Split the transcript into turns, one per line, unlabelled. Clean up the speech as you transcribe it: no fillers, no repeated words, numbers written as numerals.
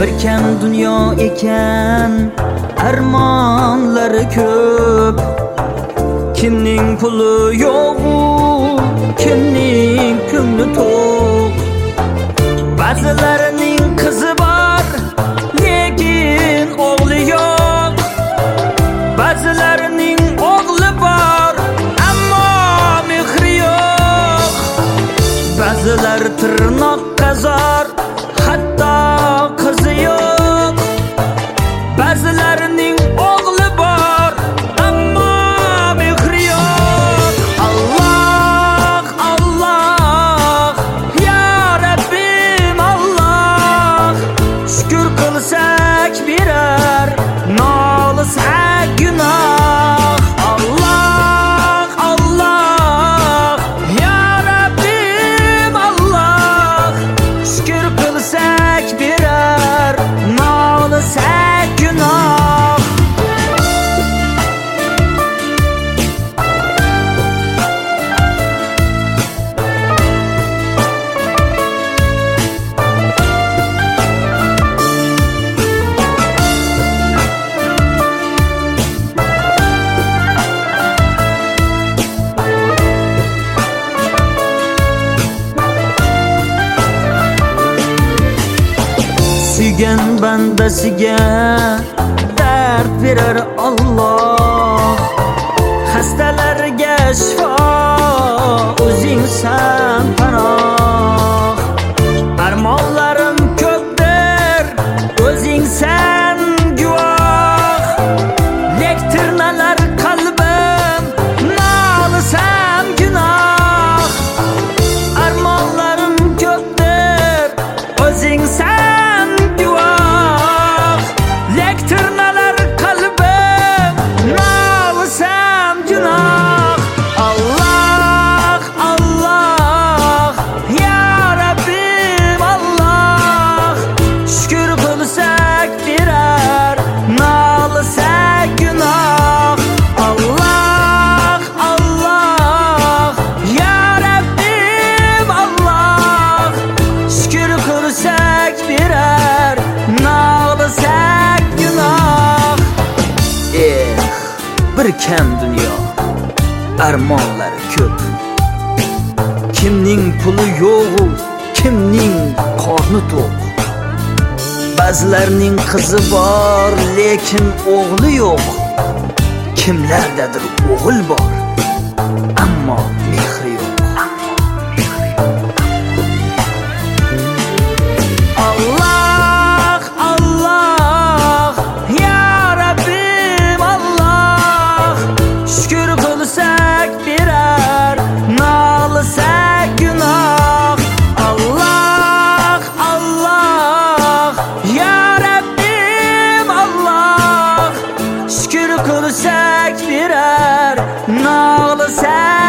Bir kam dunyo ekan, armonlari ko'p. Kimning puli yo'q, kimning ko'ngli to'q. Ba'zilarining qizi bor, lekin o'g'li yo'q. Ba'zilarining o'g'li bor, ammo mehri yo'q. Ba'zilar tirnoqqa zor, hatto qizi yo'q. Ba'zilarining o'g'li bor, ammo mehri yo'q. Alloh, Alloh, ya Rabbim Alloh. Shukr qilsak berar, nolsak gunoh. Alloh, Alloh, ya Rabbim Alloh. Shukr qilsak berar, nolsak gunoh. Suygan bandasiga dard berar Alloh. Xastalarga shifo o'zingsan panoh. Armonlarim ko'pdir, o'zingsan guvoh. Lektirnalar qalbim, nolisam gunoh. Armonlarim ko'pdir, o'zingsan guvoh. Lektirnalar qalbim, nolisam gunoh. Alloh, Alloh, ya Rabbim Alloh. Shukr qilsak berar, nolsak gunoh. Alloh, Alloh, ya Rabbim Alloh. Shukr qilsak berar, nolsak gunoh. Bir kam dunyo, armonlari ko'p. Kimning puli yo'q, kimning qorni to'q. Ba'zilarning qizi bor, lekin o'g'li yo'q. Kimlardadir o'g'il bor, ammo mehri yo'q. Alloh, Alloh, ya Rabbim Alloh. Shukr qilsak berar, nolsak gunoh. Alloh, Alloh, ya Rabbim Alloh. Shukr qilsak berar, nolsak